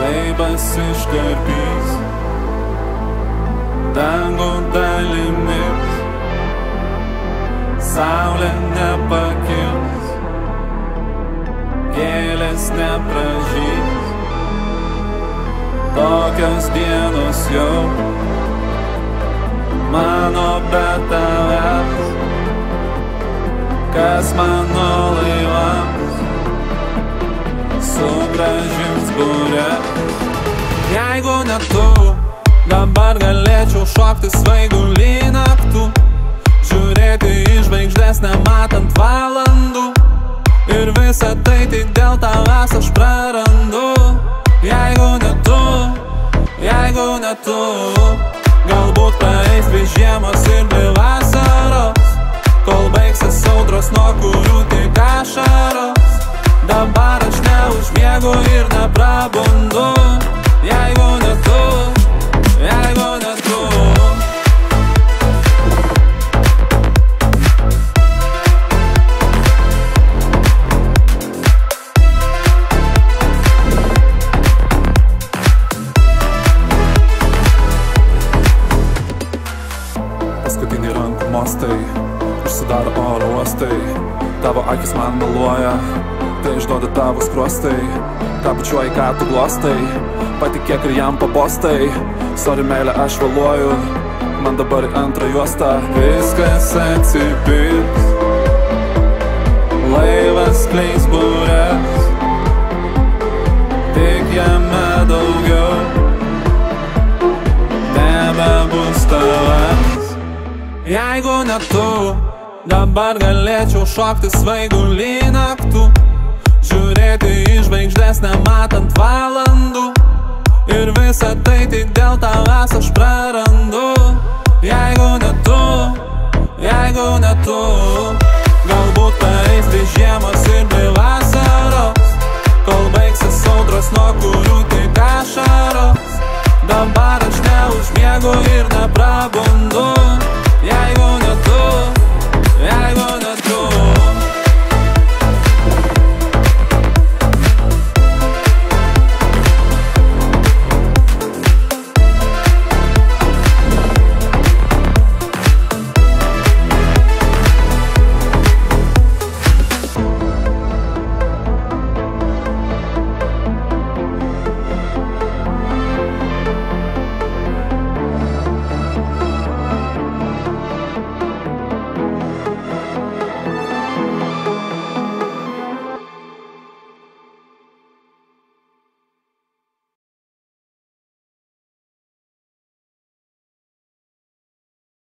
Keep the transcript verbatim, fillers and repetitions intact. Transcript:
Žaibas iškarpys dangų dalimis, saulė nepakils, gėlės nepražys. Tokios dienos jau mano be tavęs, kas mano laivams sugrąžins bures. Jeigu ne tu, dabar galėčiau šokti svaigulį naktų, žiūrėti į žvaigždės nematant valandų, ir visą tai tik dėl tavęs aš prarandu. Jeigu ne tu, jeigu ne tu, galbūt praeis dvi žiemos ir dvi vasaros, kol baigsis audros, nuo kurių tik ašaros. Dabar aš neužmiegu ir neprabundu. Jeigu ne tu, jeigu ne tu. Paskutiniai rankų mostai užsidaro oro uostai, tavo akis man meluoja, tai išduoda tavo skruostai. Ką bučiuoji, ką tu glostai, patikėk ir jam pabostai. Sorry meilė, aš vėluoju, man dabar į antrą juostą. Viskas atsipirks, laivas kleis bures, tik jame daugiau nebebus tavęs. Jeigu ne tu, dabar galėčiau šokti svaigulį naktų, žiūrėti į žvaigždės nematant valandų, ir visą tai tik dėl tavęs aš prarandu. Jeigu ne tu, jeigu ne tu, galbūt praeis dvi žiemos ir dvi vasaros,